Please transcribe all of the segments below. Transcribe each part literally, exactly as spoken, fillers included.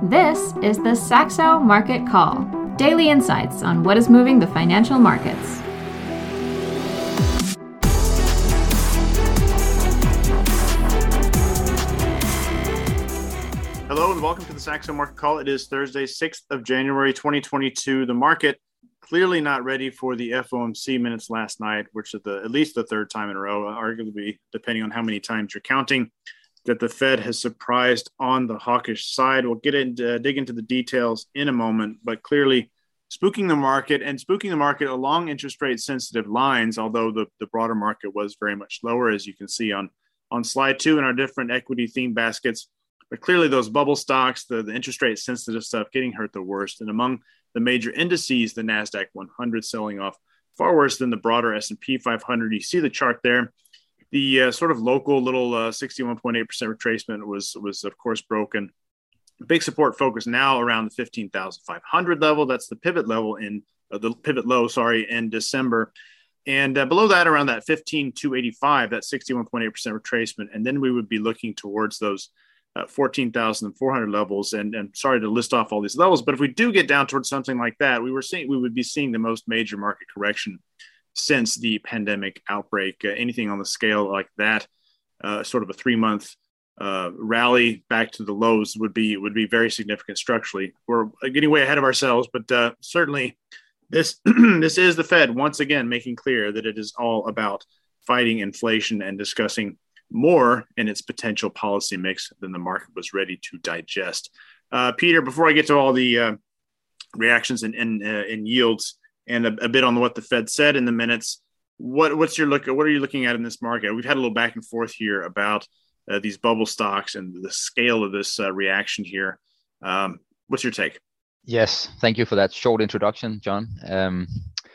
This is the Saxo Market Call, daily insights on what is moving the financial markets. Hello and welcome to the Saxo Market Call. It is Thursday, sixth of January, twenty twenty-two. The market clearly not ready for the F O M C minutes last night, which is the, at least the third time in a row, arguably, depending on how many times you're counting, that the Fed has surprised on the hawkish side. We'll get into, uh, dig into the details in a moment, but clearly spooking the market and spooking the market along interest rate sensitive lines, although the, the broader market was very much lower, as you can see on, on slide two in our different equity theme baskets. But clearly those bubble stocks, the, the interest rate sensitive stuff getting hurt the worst. And among the major indices, the NASDAQ one hundred selling off far worse than the broader S and P five hundred. You see the chart there. The uh, sort of local little uh, sixty-one point eight percent retracement was, was of course, broken. Big support focus now around the fifteen thousand five hundred level. That's the pivot level in uh, the pivot low, sorry, in December. And uh, below that, around that fifteen thousand two hundred eighty-five, that sixty-one point eight percent retracement. And then we would be looking towards those uh, fourteen thousand four hundred levels. And, and sorry to list off all these levels, but if we do get down towards something like that, we were seeing we would be seeing the most major market correction since the pandemic outbreak. Uh, anything on the scale like that, uh, sort of a three-month uh, rally back to the lows would be would be very significant structurally. We're getting way ahead of ourselves, but uh, certainly this this is the Fed once again making clear that it is all about fighting inflation and discussing more in its potential policy mix than the market was ready to digest. Uh, Peter, before I get to all the uh, reactions and in, in, uh, in yields, and a, a bit on what the Fed said in the minutes, What what's your look? What are you looking at in this market? We've had a little back and forth here about uh, these bubble stocks and the scale of this uh, reaction here. Um, what's your take? Yes, thank you for that short introduction, John. Um,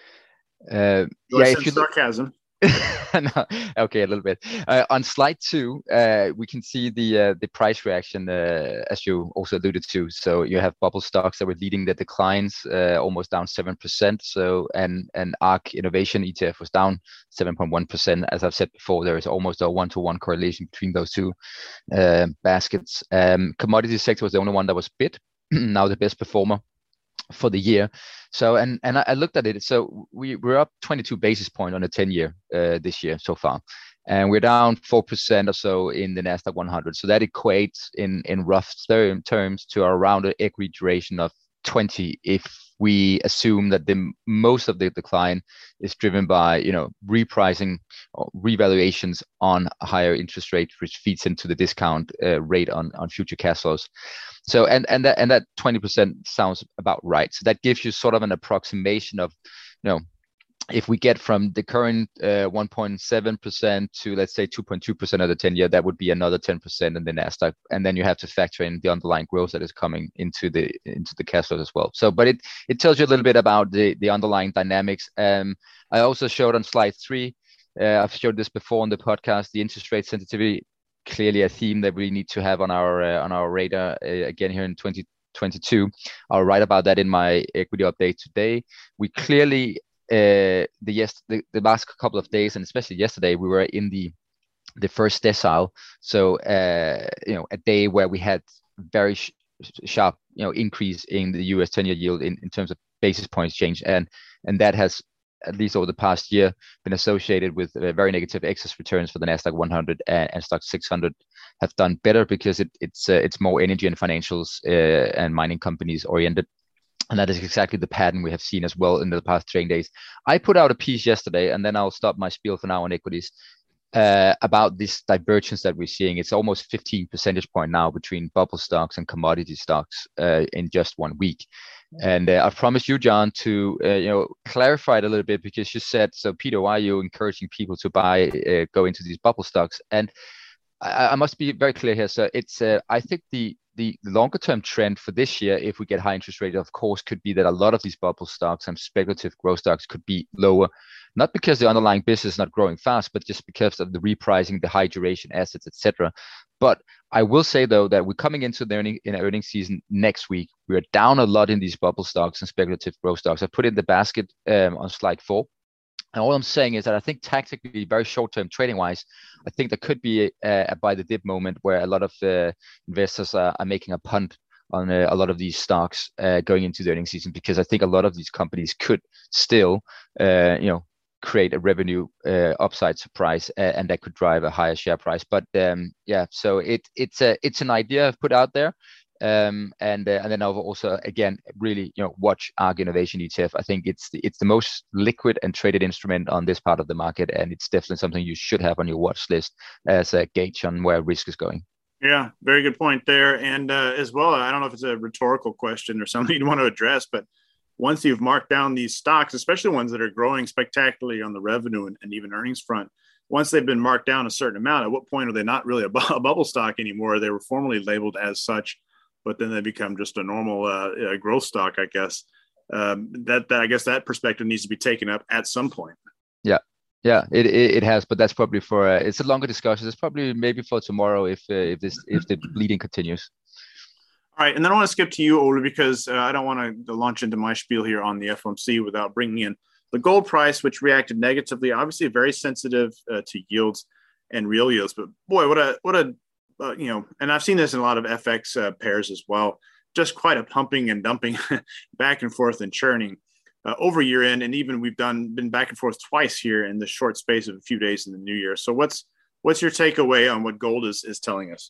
uh, yeah, if you sarcasm. Look- no, okay, a little bit. Uh, on slide two, uh, we can see the uh, the price reaction, uh, as you also alluded to. So you have bubble stocks that were leading the declines, uh, almost down seven percent. So and and ARK Innovation E T F was down seven point one percent. As I've said before, there is almost a one-to-one correlation between those two uh, baskets. Um, commodity sector was the only one that was bid. Now the best performer for the year. So and and I looked at it. So we we're up twenty-two basis point on a ten year uh, this year so far, and we're down four percent or so in the NASDAQ one hundred. So that equates in in rough term, terms to around an equity duration of twenty if we assume that the most of the decline is driven by, you know, repricing or revaluations on a higher interest rate, which feeds into the discount uh, rate on, on future cash flows. So and and that and that twenty percent sounds about right. So that gives you sort of an approximation of, you know, if we get from the current uh, one point seven percent to, let's say, two point two percent of the ten year, that would be another ten percent in the NASDAQ. And then you have to factor in the underlying growth that is coming into the into the cash flows as well. So, but it it tells you a little bit about the, the underlying dynamics. Um, I also showed on slide three, uh, I've showed this before on the podcast, the interest rate sensitivity, clearly a theme that we need to have on our uh, on our radar uh, again here in twenty twenty-two. I'll write about that in my equity update today. We clearly Uh, the yes the, the last couple of days, and especially yesterday, we were in the the first decile. So uh, you know, a day where we had very sh- sharp you know increase in the U S ten year yield in, in terms of basis points change, and and that has, at least over the past year, been associated with uh, very negative excess returns for the NASDAQ one hundred, and, and Stoxx six hundred have done better because it, it's uh, it's more energy and financials uh, and mining companies oriented. And that is exactly the pattern we have seen as well in the past trading days. I put out a piece yesterday, and then I'll stop my spiel for now on equities, uh, about this divergence that we're seeing. It's almost fifteen percentage point now between bubble stocks and commodity stocks uh, in just one week. And uh, I've promised you, John, to uh, you know clarify it a little bit, because you said, so Peter, why are you encouraging people to buy, uh, go into these bubble stocks? And I, I must be very clear here. So it's, uh, I think the The longer term trend for this year, if we get high interest rate, of course, could be that a lot of these bubble stocks and speculative growth stocks could be lower, not because the underlying business is not growing fast, but just because of the repricing, the high duration assets, et cetera. But I will say, though, that we're coming into the earning, in earnings season next week. We are down a lot in these bubble stocks and speculative growth stocks. I put in the basket um, on slide four. And all I'm saying is that I think tactically, very short-term trading-wise, I think there could be a, a buy the dip moment where a lot of uh, investors are, are making a punt on uh, a lot of these stocks uh, going into the earnings season, because I think a lot of these companies could still, uh, you know, create a revenue uh, upside surprise, uh, and that could drive a higher share price. But um, yeah, so it it's a it's an idea I've put out there. Um, and uh, and then I'll also again really you know watch ARK Innovation E T F. I think it's the, it's the most liquid and traded instrument on this part of the market, and it's definitely something you should have on your watch list as a gauge on where risk is going. Yeah, very good point there. And uh, as well, I don't know if it's a rhetorical question or something you'd want to address, but once you've marked down these stocks, especially ones that are growing spectacularly on the revenue and, and even earnings front, once they've been marked down a certain amount, at what point are they not really a, bu- a bubble stock anymore? They were formerly labeled as such, but then they become just a normal uh, growth stock, I guess. Um, that, that I guess that perspective needs to be taken up at some point. Yeah, yeah, it it, it has, but that's probably for uh, it's a longer discussion. It's probably maybe for tomorrow if uh, if this if the bleeding continues. All right, and then I want to skip to you, Ole, because uh, I don't want to launch into my spiel here on the F O M C without bringing in the gold price, which reacted negatively. Obviously, very sensitive uh, to yields and real yields, but boy, what a what a Uh, you know, and I've seen this in a lot of F X uh, pairs as well, just quite a pumping and dumping back and forth and churning uh, over year end. And even we've done been back and forth twice here in the short space of a few days in the new year. So what's what's your takeaway on what gold is is telling us?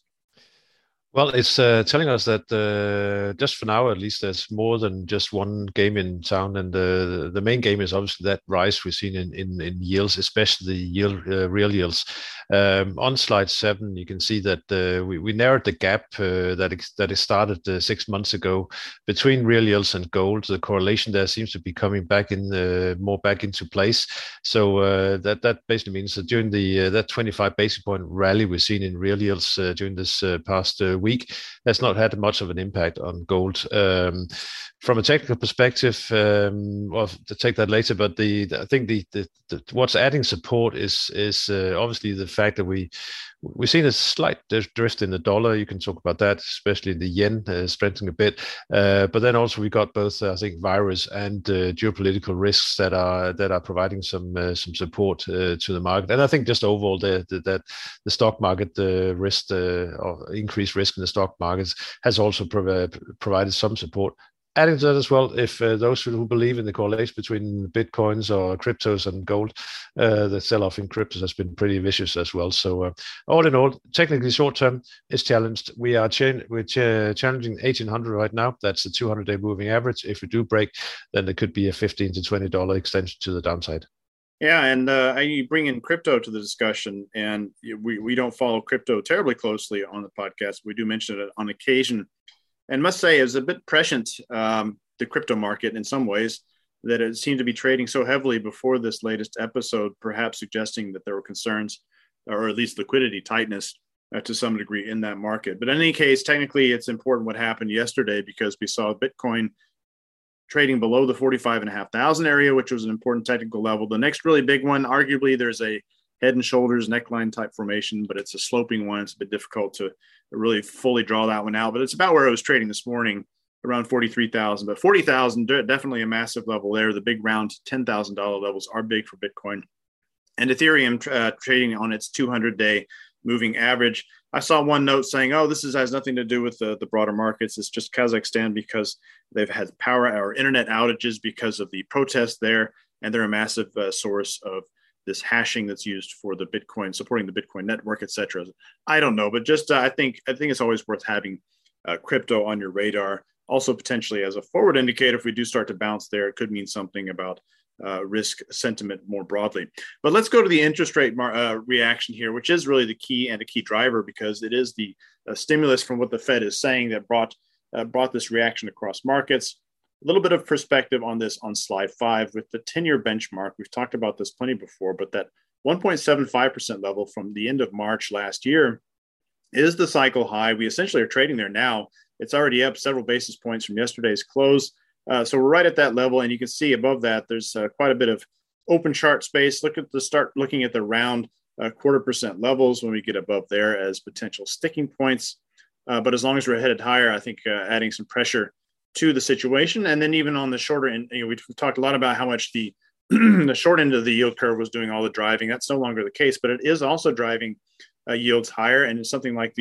Well, it's uh, telling us that uh, just for now, at least, there's more than just one game in town, and the the main game is obviously that rise we've seen in in, in yields, especially yield uh, real yields. Um, on slide seven, you can see that uh, we we narrowed the gap uh, that it, that it started uh, six months ago between real yields and gold. The correlation there seems to be coming back in uh, more back into place. So uh, that that basically means that during the uh, that twenty-five basis point rally we've seen in real yields uh, during this uh, past uh, week has not had much of an impact on gold. Um, from a technical perspective, um, well, to take that later, but the, the I think the, the, the what's adding support is is uh, obviously the fact that we we've seen a slight drift in the dollar. You can talk about that, especially the yen uh, strengthening a bit. Uh, but then also we got both, uh, I think, virus and uh, geopolitical risks that are that are providing some uh, some support uh, to the market. And I think just overall the, the that the stock market uh, risk uh, or increased risk in the stock markets has also prov- provided some support. Adding to that as well, if uh, those who believe in the correlation between bitcoins or cryptos and gold, uh, the sell-off in cryptos has been pretty vicious as well. So uh, all in all, technically short term is challenged. We are ch- we're ch- challenging eighteen hundred right now. That's the two hundred day moving average. If we do break, then there could be a fifteen to twenty dollars extension to the downside. Yeah, and uh, you bring in crypto to the discussion, and we, we don't follow crypto terribly closely on the podcast. We do mention it on occasion. And must say, it was a bit prescient, um, the crypto market in some ways, that it seemed to be trading so heavily before this latest episode, perhaps suggesting that there were concerns, or at least liquidity tightness uh, to some degree in that market. But in any case, technically, it's important what happened yesterday, because we saw Bitcoin trading below the forty-five and a half thousand area, which was an important technical level. The next really big one, arguably, there's a head and shoulders neckline type formation, but it's a sloping one. It's a bit difficult to really fully draw that one out, but it's about where it was trading this morning, around forty-three thousand. But forty thousand, definitely a massive level there. The big round ten thousand dollars levels are big for Bitcoin. And Ethereum uh, trading on its two hundred day moving average. I saw one note saying, oh, this is, has nothing to do with the, the broader markets. It's just Kazakhstan because they've had power or internet outages because of the protests there, and they're a massive uh, source of this hashing that's used for the Bitcoin, supporting the Bitcoin network, et cetera. I don't know, but just uh, I think I think it's always worth having uh, crypto on your radar. Also, potentially as a forward indicator, if we do start to bounce there, it could mean something about uh, risk sentiment more broadly. But let's go to the interest rate mar- uh, reaction here, which is really the key and a key driver, because it is the uh, stimulus from what the Fed is saying that brought uh, brought this reaction across markets. A little bit of perspective on this on slide five with the ten-year benchmark. We've talked about this plenty before, but that one point seven five percent level from the end of March last year is the cycle high. We essentially are trading there now. It's already up several basis points from yesterday's close. Uh, so we're right at that level, and you can see above that there's uh, quite a bit of open chart space. Look at the start looking at the round uh, quarter percent levels when we get above there as potential sticking points. Uh, but as long as we're headed higher, I think uh, adding some pressure to the situation. And then even on the shorter end, you know, we've talked a lot about how much the the short end of the yield curve was doing all the driving. That's no longer the case, but it is also driving uh, yields higher. And it's something like the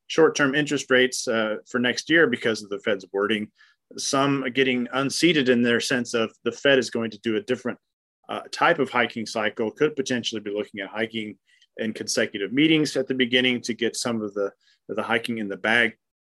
short-term interest rates uh, for next year because of the Fed's wording. Some getting unseated in their sense of the Fed is going to do a different uh, type of hiking cycle, could potentially be looking at hiking in consecutive meetings at the beginning to get some of the, the hiking in the bag.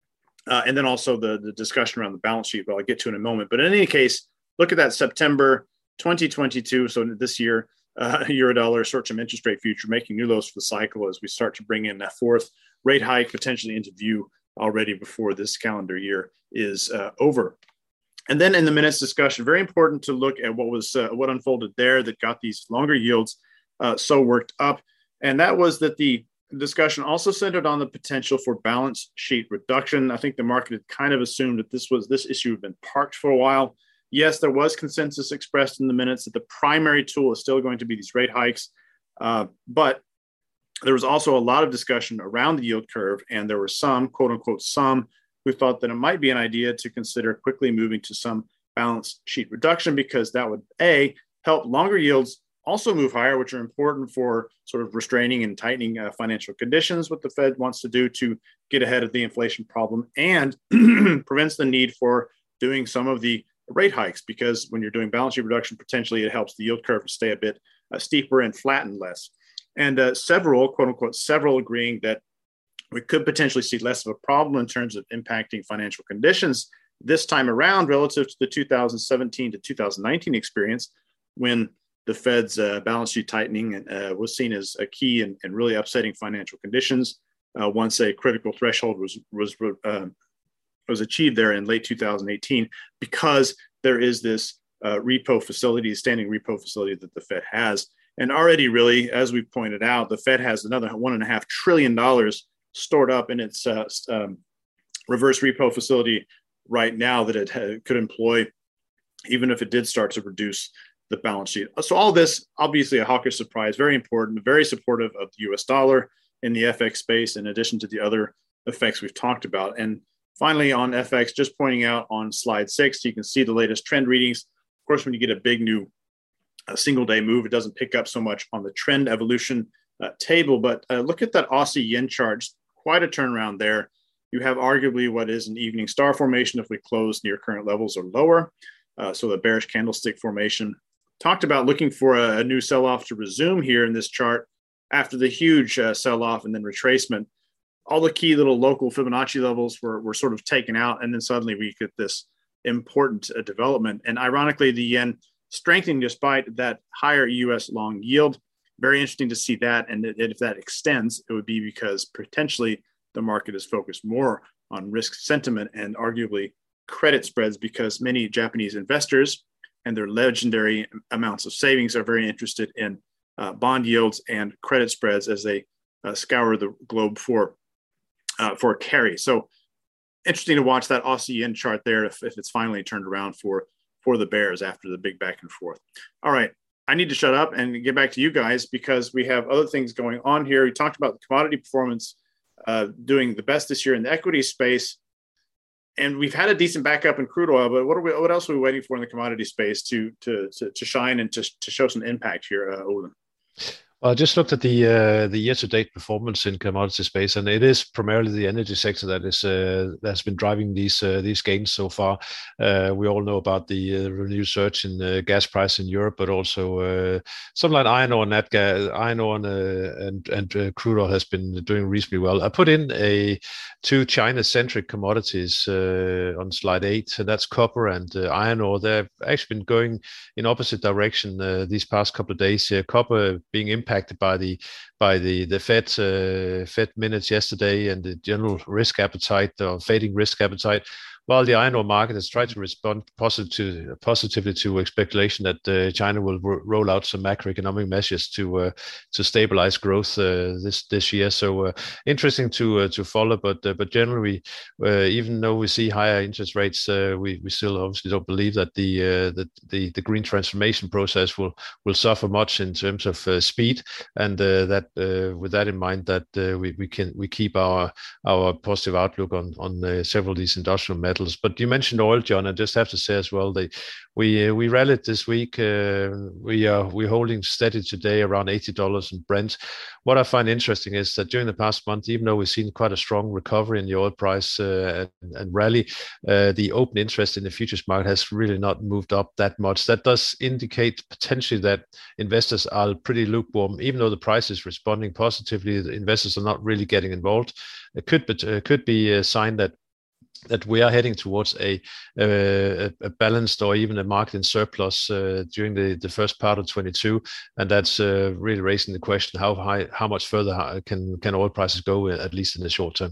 Uh, and then also the, the discussion around the balance sheet, but I'll get to in a moment. But in any case, look at that September twenty twenty-two, so this year, uh, Eurodollar short-term interest rate future making new lows for the cycle as we start to bring in that fourth rate hike potentially into view already before this calendar year is uh, over. And then in the minutes discussion, very important to look at what was uh, what unfolded there that got these longer yields uh, so worked up. And that was that the discussion also centered on the potential for balance sheet reduction. I think the market had kind of assumed that this was this issue had been parked for a while. Yes, there was consensus expressed in the minutes that the primary tool is still going to be these rate hikes, uh, but there was also a lot of discussion around the yield curve, and there were some, quote unquote, some who thought that it might be an idea to consider quickly moving to some balance sheet reduction because that would, A, help longer yields also move higher, which are important for sort of restraining and tightening uh, financial conditions, what the Fed wants to do to get ahead of the inflation problem, and prevents the need for doing some of the rate hikes, because when you're doing balance sheet reduction, potentially it helps the yield curve to stay a bit uh, steeper and flatten less. And uh, several, quote unquote, several agreeing that we could potentially see less of a problem in terms of impacting financial conditions this time around relative to the two thousand seventeen to two thousand nineteen experience, when the Fed's uh, balance sheet tightening uh, was seen as a key in, in really upsetting financial conditions uh, once a critical threshold was was uh, was achieved there in late two thousand eighteen, because there is this uh, repo facility, standing repo facility that the Fed has. And already really, as we pointed out, the Fed has another one and a half trillion dollars stored up in its uh, um, reverse repo facility right now that it ha- could employ, even if it did start to reduce the balance sheet. So all this, obviously a hawkish surprise, very important, very supportive of the U S dollar in the F X space, in addition to the other effects we've talked about. And finally on F X, just pointing out on slide six, you can see the latest trend readings. Of course, when you get a big new a single day move, it doesn't pick up so much on the trend evolution uh, table, but uh, look at that Aussie yen chart, quite a turnaround there. You have arguably what is an evening star formation if we close near current levels or lower. Uh, so the bearish candlestick formation. Talked about looking for a, a new sell-off to resume here in this chart after the huge uh, sell-off and then retracement. All the key little local Fibonacci levels were, were sort of taken out, and then suddenly we get this important uh, development. And ironically, the yen strengthening despite that higher U S long yield. Very interesting to see that. And if that extends, it would be because potentially the market is focused more on risk sentiment and arguably credit spreads, because many Japanese investors and their legendary amounts of savings are very interested in uh, bond yields and credit spreads as they uh, scour the globe for uh, for carry. So interesting to watch that Aussie yen chart there if, if it's finally turned around for for the bears after the big back and forth. All right, I need to shut up and get back to you guys because we have other things going on here. We talked about the commodity performance uh, doing the best this year in the equity space. And we've had a decent backup in crude oil, but what are we? What else are we waiting for in the commodity space to to to, to shine and to, to show some impact here, uh, Odin? Well, I just looked at the uh, the year-to-date performance in commodity space, and it is primarily the energy sector that is uh, that's been driving these uh, these gains so far. Uh, we all know about the uh, renewed surge in uh, gas price in Europe, but also uh, something like iron ore, nat gas, iron ore, and uh, and, and uh, crude oil has been doing reasonably well. I put in a two China-centric commodities uh, on slide eight, and that's copper and uh, iron ore. They've actually been going in opposite direction uh, these past couple of days. Uh, copper being impacted impacted by the by the the Fed uh, Fed minutes yesterday and the general risk appetite or fading risk appetite, while the iron ore market has tried to respond positive to, positively to speculation that uh, China will ro- roll out some macroeconomic measures to uh, to stabilize growth uh, this this year. So uh, interesting to uh, to follow, but uh, but generally, uh, even though we see higher interest rates, uh, we we still obviously don't believe that the uh, that the the green transformation process will will suffer much in terms of uh, speed, and uh, that uh, with that in mind, that uh, we we can we keep our our positive outlook on on uh, several of these industrial metals metals. But you mentioned oil, John. I just have to say as well, they we uh, we rallied this week. Uh, we are we're holding steady today around eighty dollars in Brent. What I find interesting is that during the past month, even though we've seen quite a strong recovery in the oil price uh, and, and rally, uh, the open interest in the futures market has really not moved up that much. That does indicate potentially that investors are pretty lukewarm, even though the price is responding positively. The investors are not really getting involved. It could be uh, could be a sign that that we are heading towards a, a, a balanced or even a market in surplus uh, during the, the first part of twenty-two, and that's uh, really raising the question: how high, how much further can can oil prices go, at least in the short term?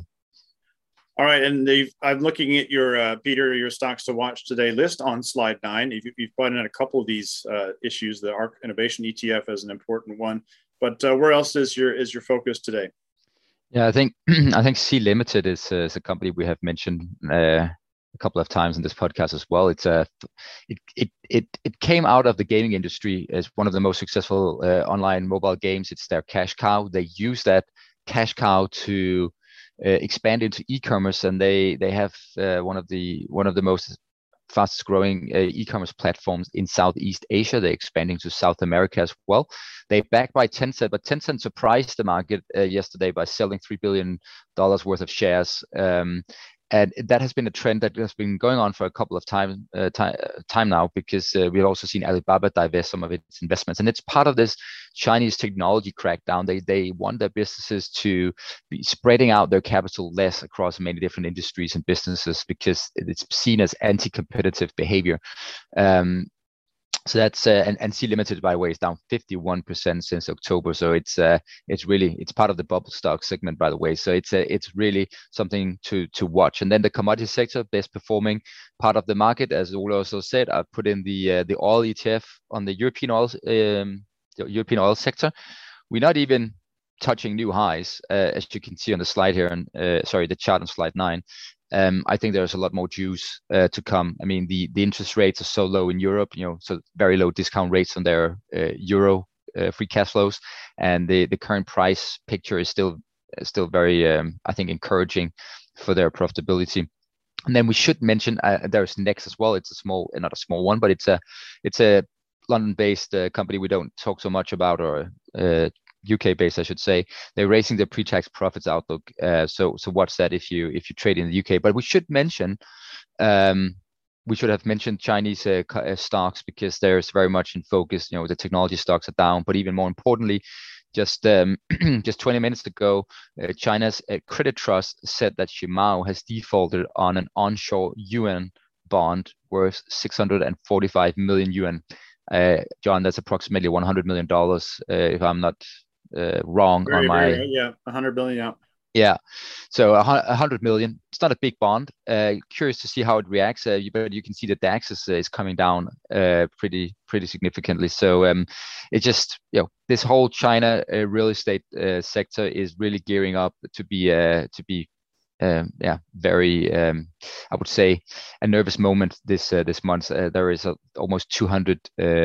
All right, and I'm looking at your uh, Peter, your stocks to watch today list on slide nine. You've, you've pointed out a couple of these uh, issues. The ARK Innovation E T F is an important one, but uh, where else is your is your focus today? Yeah, I think I think Sea Limited is, uh, is a company we have mentioned uh, a couple of times in this podcast as well. It's a it it it it came out of the gaming industry as one of the most successful uh, online mobile games. It's their cash cow. They use that cash cow to uh, expand into e-commerce, and they they have uh, one of the one of the most fastest growing uh, e-commerce platforms in Southeast Asia. They're expanding to South America as well. They're backed by Tencent, but Tencent surprised the market uh, yesterday by selling three billion dollars worth of shares. Um, and that has been a trend that has been going on for a couple of time uh, time, uh, time now, because uh, we've also seen Alibaba divest some of its investments, and it's part of this Chinese technology crackdown. They they want their businesses to be spreading out their capital less across many different industries and businesses, because it's seen as anti-competitive behavior. Um, So that's uh, and, and Sea Limited, by the way, is down fifty-one percent since October. So it's uh, it's really it's part of the bubble stock segment, by the way. So it's uh, it's really something to to watch. And then the commodity sector, best performing part of the market, as Ole also said, I put in the uh, the oil E T F on the European oil um, the European oil sector. We're not even touching new highs, uh, as you can see on the slide here, and uh, sorry, the chart on slide nine. Um, I think there's a lot more juice uh, to come. I mean, the, the interest rates are so low in Europe, you know, so very low discount rates on their uh, euro uh, free cash flows, and the, the current price picture is still still very, um, I think, encouraging for their profitability. And then we should mention uh, there's Next as well. It's a small, not a small one, but it's a it's a London-based uh, company we don't talk so much about, or uh, U K-based, I should say. They're raising their pre-tax profits outlook. Uh, so, so watch that if you if you trade in the U K. But we should mention, um, we should have mentioned Chinese uh, uh, stocks, because there's very much in focus. You know, the technology stocks are down, but even more importantly, just um, just twenty minutes ago, uh, China's uh, credit trust said that Shimao has defaulted on an onshore yuan bond worth six hundred forty-five million yuan. Uh, John, that's approximately one hundred million dollars, uh, if I'm not uh, wrong very, on my very, yeah one hundred billion. Yeah, yeah, so a hundred million. It's not a big bond. Uh, curious to see how it reacts, uh, but you can see that the axis is coming down uh, pretty pretty significantly. So um, it just, you know, this whole China uh, real estate uh, sector is really gearing up to be uh, to be um, yeah, very, um, I would say, a nervous moment this uh, this month. Uh, there is a, almost two hundred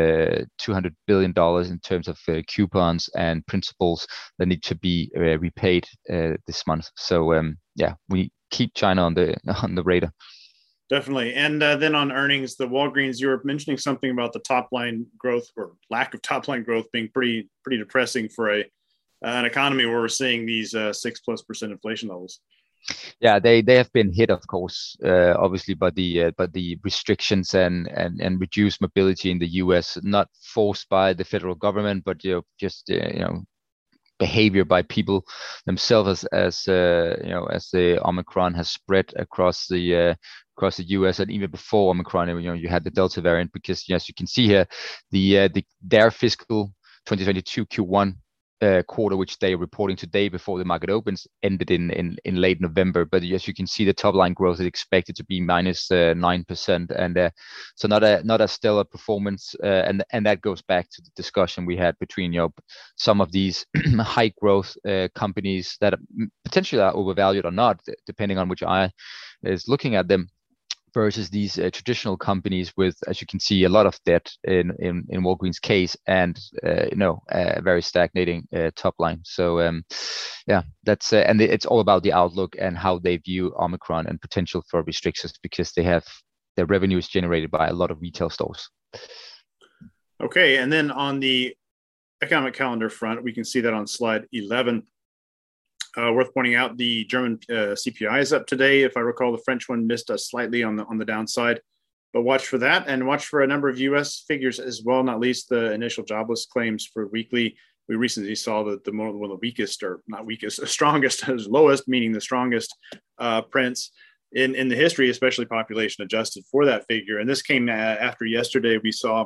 billion dollars in terms of uh, coupons and principals that need to be uh, repaid uh, this month. So um, yeah, we keep China on the on the radar. Definitely. And uh, then on earnings, the Walgreens, you were mentioning something about the top line growth, or lack of top line growth, being pretty pretty depressing for a uh, an economy where we're seeing these uh, six plus percent inflation levels. Yeah, they they have been hit, of course, uh, obviously, by the uh, but the restrictions and, and and reduced mobility in the U S, not forced by the federal government, but you know, just uh, you know, behavior by people themselves, as as uh, you know, as the Omicron has spread across the uh, across the U S, and even before Omicron, you know, you had the Delta variant. Because as you can see here, the uh, the their fiscal twenty twenty-two Q one Uh, quarter, which they are reporting today before the market opens, ended in, in in late November. But as you can see, the top line growth is expected to be minus uh, nine percent, and uh, so not a not a stellar performance. Uh, and and that goes back to the discussion we had between, you know, some of these high growth uh, companies that potentially are overvalued or not, depending on which eye is looking at them. versus these uh, traditional companies with, as you can see, a lot of debt in in, in Walgreens' case, and uh, you know, a very stagnating uh, top line. So um, yeah, that's uh, and it's all about the outlook and how they view Omicron and potential for restrictions, because they have their revenue is generated by a lot of retail stores. Okay, and then on the economic calendar front, we can see that on slide eleven. Uh, worth pointing out, the German uh, C P I is up today. If I recall, the French one missed us slightly on the on the downside, but watch for that, and watch for a number of U S figures as well, not least the initial jobless claims for weekly. We recently saw that the one of the weakest, or not weakest, strongest, lowest, meaning the strongest uh, prints in, in the history, especially population adjusted for that figure. And this came after yesterday. We saw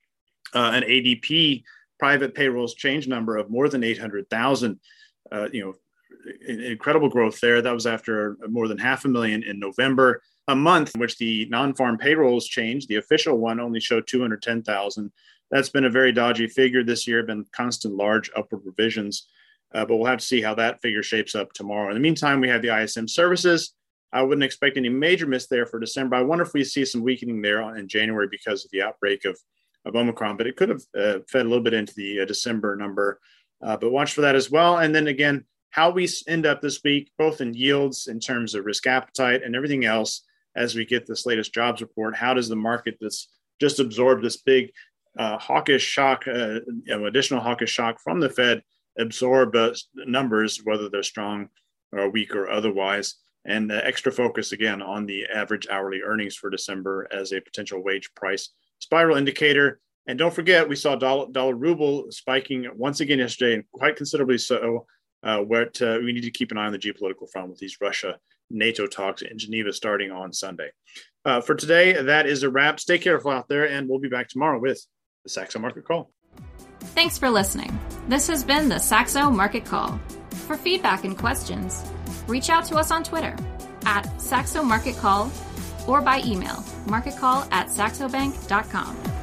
uh, an A D P private payrolls change number of more than eight hundred thousand, uh, you know, incredible growth there. That was after more than half a million in November, a month in which the non-farm payrolls changed. The official one only showed two hundred ten thousand. That's been a very dodgy figure this year, been constant large upward revisions, uh, but we'll have to see how that figure shapes up tomorrow. In the meantime, we have the I S M services. I wouldn't expect any major miss there for December. I wonder if we see some weakening there in January because of the outbreak of, of Omicron, but it could have uh, fed a little bit into the uh, December number, uh, but watch for that as well. And then again, how we end up this week, both in yields in terms of risk appetite and everything else, as we get this latest jobs report. How does the market that's just absorbed this big uh, hawkish shock, uh, you know, additional hawkish shock from the Fed, absorb uh, numbers, whether they're strong or weak or otherwise, and uh, extra focus again on the average hourly earnings for December as a potential wage price spiral indicator. And don't forget, we saw dollar, dollar ruble spiking once again yesterday, and quite considerably so. Uh, where to, we need to keep an eye on the geopolitical front with these Russia-NATO talks in Geneva starting on Sunday. Uh, for today, that is a wrap. Stay careful out there, and we'll be back tomorrow with the Saxo Market Call. Thanks for listening. This has been the Saxo Market Call. For feedback and questions, reach out to us on Twitter at Saxo Market Call or by email, marketcall at saxobank dot com.